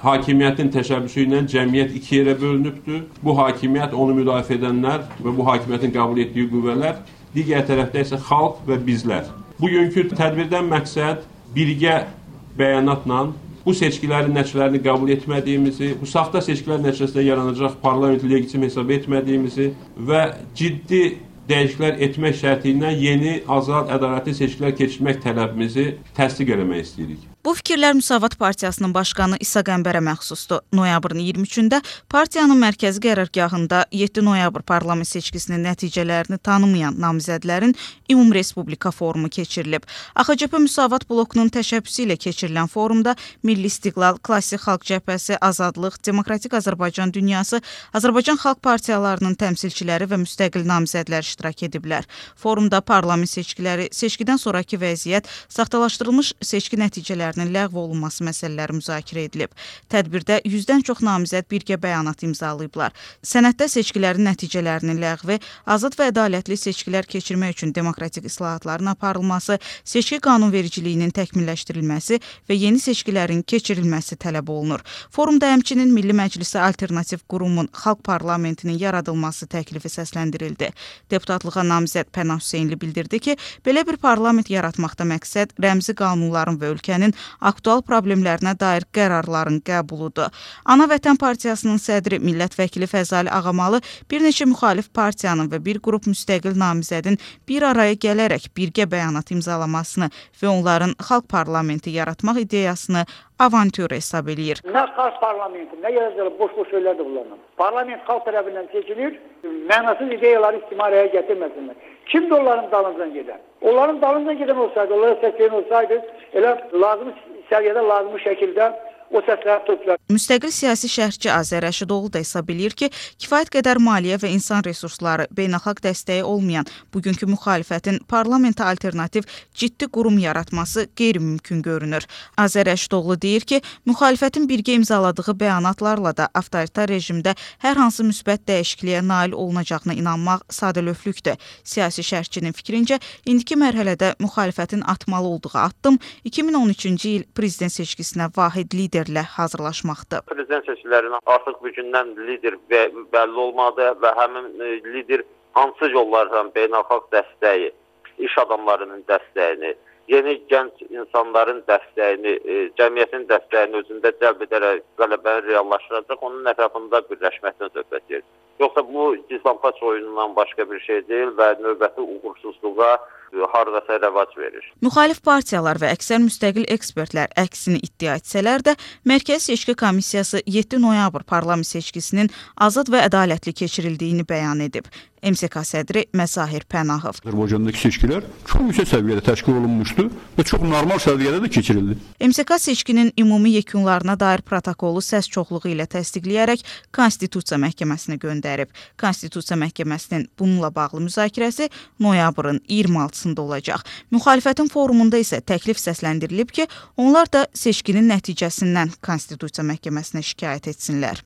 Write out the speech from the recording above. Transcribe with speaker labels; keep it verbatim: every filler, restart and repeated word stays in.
Speaker 1: hakimiyyətin təşəbbüsü ilə cəmiyyət iki yerə bölünübdür. Bu hakimiyyət, onu müdafiə edənlər və bu hakimiyyətin qəbul etdiyi qüvvələr, digər tərəfdə isə xalq və bizlər. Bugünkü tədbirdən məqsəd birgə bəyanatla bu seçkilərin nəticələrini qəbul etmədiyimizi, bu saxta seçkilər nəticəsində yaranacaq parlamenti legitim hesab etmədiyimizi və ciddi dəyişikliklər etmək şərti ilə yeni, azad, ədalətli seçkilər keçirmək tələbimizi təsdiq etmək istəyirik.
Speaker 2: Bu fikirlər Müsavat Partiyasının başqanı İsa Qəmbərə məxsusdur. Noyabrın iyirmi üçündə partiyanın mərkəzi qərargahında yeddi noyabr parlament seçkisinin nəticələrini tanımayan namizədlərin ümumrespublika forumu keçirilib. A X C P Müsavat blokunun təşəbbüsü ilə keçirilən forumda Milli İstiqlal, Klassik Xalq Cəbhəsi, Azadlıq, Demokratik Azərbaycan Dünyası, Azərbaycan Xalq Partiyalarının təmsilçiləri və müstəqil namizədlər iştirak ediblər. Forumda parlament seçkiləri, seçkidən sonraki vəziyyət, saxtalaşdırılmış seçki nəticələri ləğv olunması məsələləri müzakirə edilib. Tədbirdə yüzdən çox namizəd birgə bəyanat imzalayıblar. Sənəddə seçkilərin nəticələrinin ləğvi, azad və ədalətli seçkilər keçirmək üçün demokratik islahatların aparılması, seçki qanunvericiliyinin təkmilləşdirilməsi və yeni seçkilərin keçirilməsi tələb olunur. Forumda həmçinin Milli Məclisə alternativ qurumun xalq parlamentinin yaradılması təklifi səsləndirildi. Deputatlığa namizəd Pənah Hüseynli bildirdi ki, belə bir parlament yaratmaqda məqsəd rəmzi qanunların və ölkənin aktual problemlərinə dair qərarların qəbuludur. Ana Vətən Partiyasının sədri millət vəkili Fəzali Ağamalı bir neçə müxalif partiyanın və bir qrup müstəqil namizədin bir araya gələrək birgə bəyanat imzalamasını və onların xalq parlamenti yaratmaq ideyasını avantür hesab eləyir.
Speaker 3: Nə xalq parlamenti, nə yazılır, boş-boş şeylər də bunlarla. Parlament xalq tərəfindən seçilir, mənasız ideyaları istimarəyə gətirməsinlər. Kimdir onların dalıncan gedən? Onların dalıncan gedən olsaydı, onlara səsləyən olsaydı, elə lazım səviyyədə, lazım şəkildə o səsləri toplar.
Speaker 2: Müstəqil siyasi şərhçi Azər Rəşidoğlu da hesab eləyir ki, kifayət qədər maliyyə və insan resursları, beynəlxalq dəstəyi olmayan bugünkü müxalifətin parlamentə alternativ ciddi qurum yaratması qeyri-mümkün görünür. Azər Rəşidoğlu deyir ki, müxalifətin birgə imzaladığı bəyanatlarla da avtoritar rejimdə hər hansı müsbət dəyişikliyə nail olunacağına inanmaq sadəlövhlükdür. Siyasi şərhçinin fikrincə, indiki mərhələdə müxalifətin atmalı olduğu addım iki min on üçüncü il prezident seçkisinə vahid lider hazırlaşmaqdır.
Speaker 4: Prezident seçkilərinin artıq bugündən lider bəlli olmalıdır və həmin lider hansı yollardan beynəlxalq dəstəyi, iş adamlarının dəstəyini, yeni gənc insanların dəstəyini, cəmiyyətin dəstəyini özündə cəlb edərək qələbəni reallaşdıracaq, onun ətrafında birləşməkdən söhbət edir. Yoxsa bu gizlanpaç oyunundan başqa bir şey deyil və növbəti uğursuzluğa hardasa rəvac verir.
Speaker 2: Müxalif partiyalar və əksər müstəqil ekspertlər əksini iddia etsələr də, Mərkəzi Seçki Komissiyası yeddi noyabr parlament seçkisinin azad və ədalətli keçirildiyini bəyan edib. M S K sədri Məzahir Pənahov.
Speaker 5: Azərbaycandakı seçkilər çox yüksək səviyyədə təşkil olunmuşdu və çox normal səviyyədə də keçirildi.
Speaker 2: M S K seçkinin ümumi yekunlarına dair protokolu səs çoxluğu ilə təsdiqləyərək Konstitusiya Məhkəməsinə göndərib. Konstitusiya Məhkəməsinin bununla bağlı müzakirəsi noyabrın iyirmi altısında olacaq. Müxalifətin forumunda isə təklif səsləndirilib ki, onlar da seçkinin nəticəsindən Konstitusiya Məhkəməsinə şikayət etsinlər.